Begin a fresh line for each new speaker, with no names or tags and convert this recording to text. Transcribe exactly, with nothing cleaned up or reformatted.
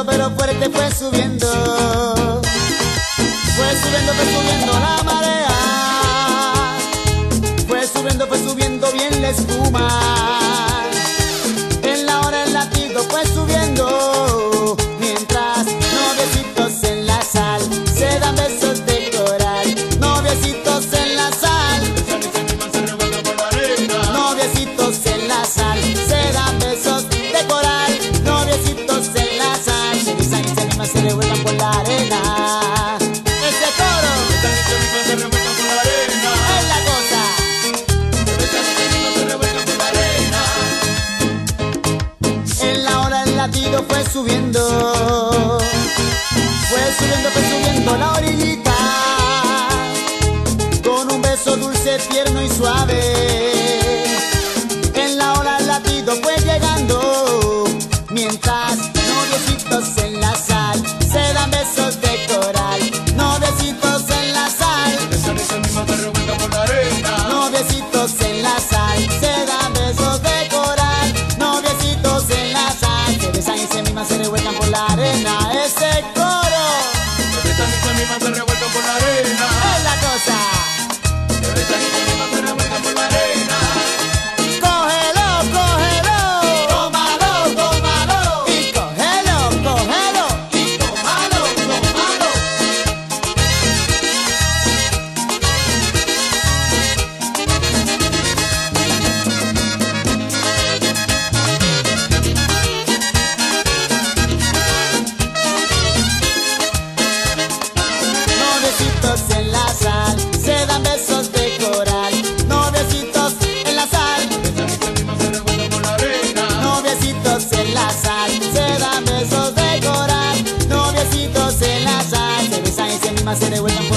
pero fuerte fue subiendo. Fue subiendo, fue subiendo la marea. Fue subiendo, fue subiendo bien la espuma. En la hora el latido fue subiendo. Mientras noviecitos en la sal se dan besos de coral. Noviecitos en la sal. Noviecitos en la sal se dan besos de coral. Noviecitos en la sal se besan y se animan, se revuelcan por la arena. Ese coro
Se revuelcan por la arena.
es la cosa.
Se revuelcan por la arena.
En la hora el latido fue subiendo. Fue subiendo, fue subiendo la orillita. Con un beso dulce, tierno y suave. En la hora el latido fue llegando. Mientras noviecitos en la sal se dan besos de coral. Noviecitos en la sal.
Se revuelcan por la arena.
Noviecitos en la sal se dan besos de coral. Noviecitos en la sal se besan y se miman, se revuelcan por la arena. Ese coro
Se besan y se miman, se revuelcan por la arena.
es la cosa.
Se besan y se miman, se revuelcan por la arena.
Cógelo, cógelo, tómalo, tómalo. Y cógelo, cógelo.
Y tómalo, tómalo.
Noviecitos en la sal se dan besos de coral. Noviecitos en la sal.
Se besan y se miman, se revuelcan por la arena.
Noviecitos en la sal se dan besos de coral. Noviecitos en la sal se besan y se miman, se revuelcan